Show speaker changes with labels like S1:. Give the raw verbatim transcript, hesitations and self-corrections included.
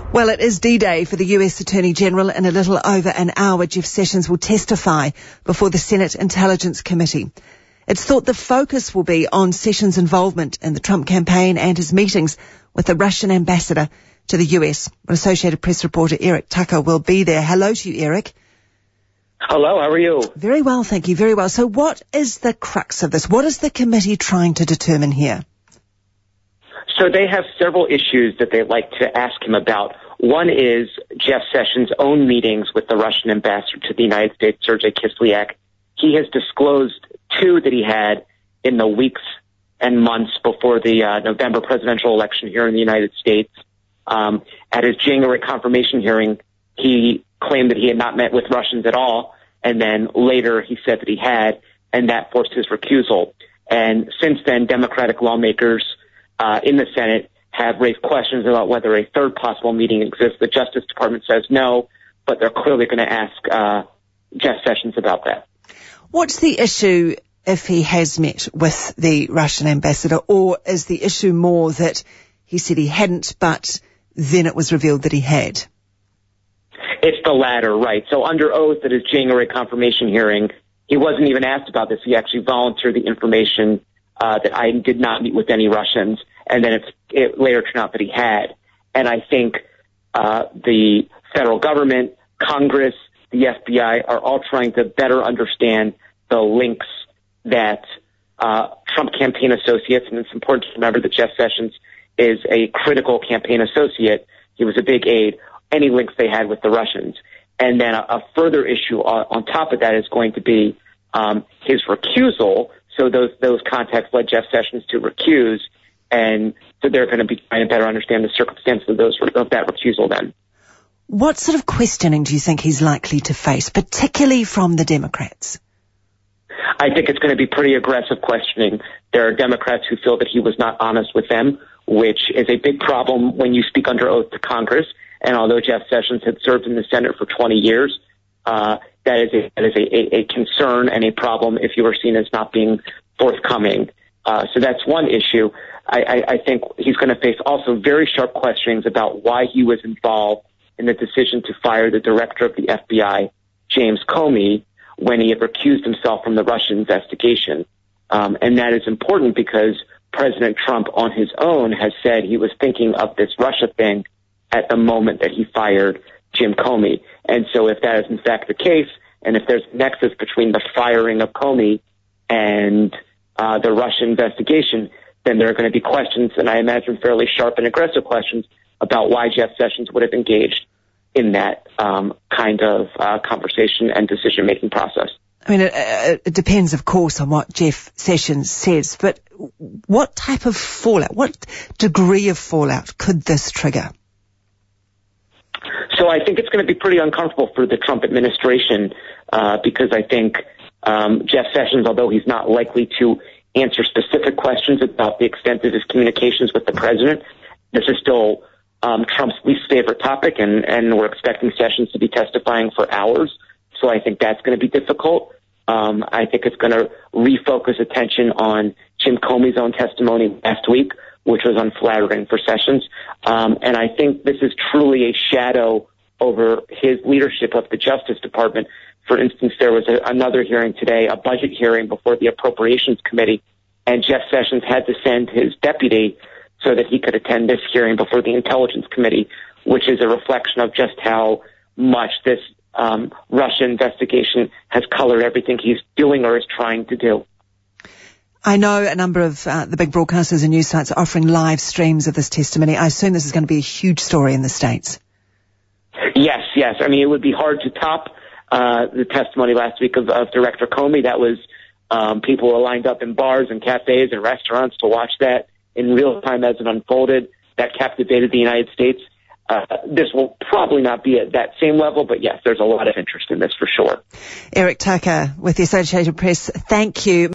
S1: Well, it is D-Day for the U S Attorney General. In a little over an hour, Jeff Sessions will testify before the Senate Intelligence Committee. It's thought the focus will be on Sessions' involvement in the Trump campaign and his meetings with the Russian ambassador to the U S. Associated Press reporter Eric Tucker will be there. Hello to you, Eric.
S2: Hello, how are you?
S1: Very well, thank you, very well. So what is the crux of this? What is the committee trying to determine here?
S2: So they have several issues that they'd like to ask him about. One is Jeff Sessions' own meetings with the Russian ambassador to the United States, Sergei Kislyak. He has disclosed two that he had in the weeks and months before the uh, November presidential election here in the United States. Um, at his January confirmation hearing, he claimed that he had not met with Russians at all, and then later he said that he had, and that forced his recusal. And since then, Democratic lawmakers uh, in the Senate have raised questions about whether a third possible meeting exists. The Justice Department says no, but they're clearly going to ask uh, Jeff Sessions about that.
S1: What's the issue if he has met with the Russian ambassador, or is the issue more that he said he hadn't, but then it was revealed that he had?
S2: It's the latter, right. So under oath at his January confirmation hearing, he wasn't even asked about this. He actually volunteered the information uh, that I did not meet with any Russians, and then it's, it later turned out that he had. And I think uh, the federal government, Congress, the F B I are all trying to better understand the links that uh, Trump campaign associates, and it's important to remember that Jeff Sessions is a critical campaign associate. He was a big aide. Any links they had with the Russians. And then a, a further issue on, on top of that is going to be um, his recusal. So those those contacts led Jeff Sessions to recuse, and so they're going to be trying to better understand the circumstances of those of that recusal then.
S1: What sort of questioning do you think he's likely to face, particularly from the Democrats?
S2: I think it's going to be pretty aggressive questioning. There are Democrats who feel that he was not honest with them, which is a big problem when you speak under oath to Congress. And although Jeff Sessions had served in the Senate for twenty years, uh, that is a, that is a, a, a concern and a problem if you were seen as not being forthcoming. Uh, so that's one issue. I, I, I think he's going to face also very sharp questionings about why he was involved in the decision to fire the director of the F B I, James Comey, when he had recused himself from the Russian investigation. Um, and that is important because President Trump on his own has said he was thinking of this Russia thing at the moment that he fired Jim Comey. And so if that is in fact the case, and if there's a nexus between the firing of Comey and uh, the Russian investigation, then there are going to be questions, and I imagine fairly sharp and aggressive questions, about why Jeff Sessions would have engaged in that um, kind of uh, conversation and decision-making process.
S1: I mean, it, it depends, of course, on what Jeff Sessions says, but what type of fallout, what degree of fallout could this trigger?
S2: So I think it's going to be pretty uncomfortable for the Trump administration uh, because I think um, Jeff Sessions, although he's not likely to answer specific questions about the extent of his communications with the president, this is still um, Trump's least favorite topic, and, and we're expecting Sessions to be testifying for hours. So I think that's going to be difficult. Um, I think it's going to refocus attention on Jim Comey's own testimony last week, which was unflattering for Sessions. Um, and I think this is truly a shadow over his leadership of the Justice Department. For instance, there was a, another hearing today, a budget hearing before the Appropriations Committee, and Jeff Sessions had to send his deputy so that he could attend this hearing before the Intelligence Committee, which is a reflection of just how much this um, Russia investigation has colored everything he's doing or is trying to do.
S1: I know a number of uh, the big broadcasters and news sites are offering live streams of this testimony. I assume this is going to be a huge story in the States.
S2: Yes, yes. I mean, it would be hard to top uh, the testimony last week of, of Director Comey. That was um, people were lined up in bars and cafes and restaurants to watch that in real time as it unfolded. That captivated the United States. Uh, this will probably not be at that same level, but yes, there's a lot of interest in this for sure.
S1: Eric Tucker with the Associated Press, thank you.